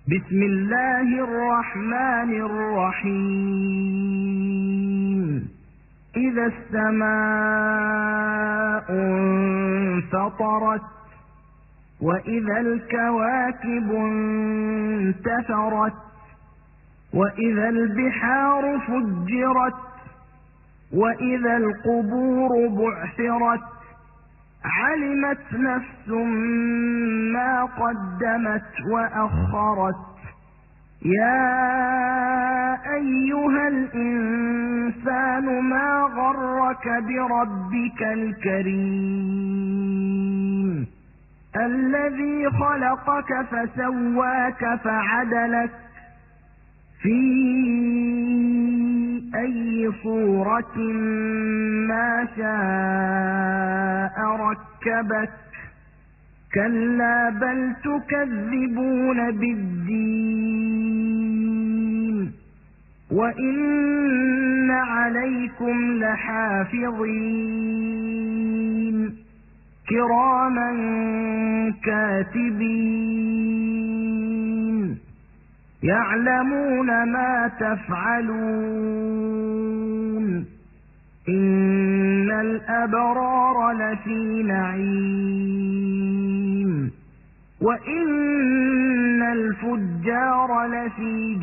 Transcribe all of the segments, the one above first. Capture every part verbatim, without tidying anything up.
بسم الله الرحمن الرحيم إذا السماء انفطرت وإذا الكواكب انتثرت وإذا البحار فجرت وإذا القبور بعثرت علمت نفس ما قدمت وأخرت يا أيها الإنسان ما غرك بربك الكريم الذي خلقك فسواك فعدلك في أي صورة ما شاء ركبك كلا بل تكذبون بالدين وإن عليكم لحافظين كراما كاتبين يعلمون ما تفعلون إن الأبرار لفي نعيم وإن الفجار لفي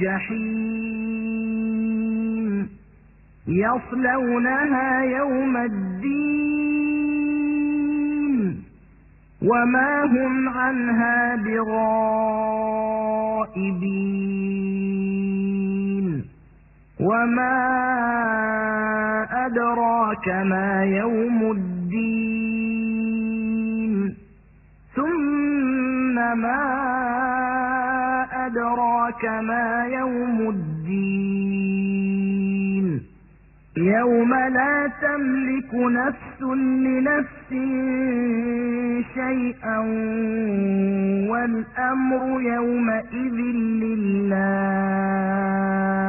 جحيم يصلونها يوم الدين وما هم عنها بغائبين وما أدراك ما يوم الدين ثم ما أدراك ما يوم الدين يوم لا تملك نفس لنفس شيئا والأمر يومئذ لله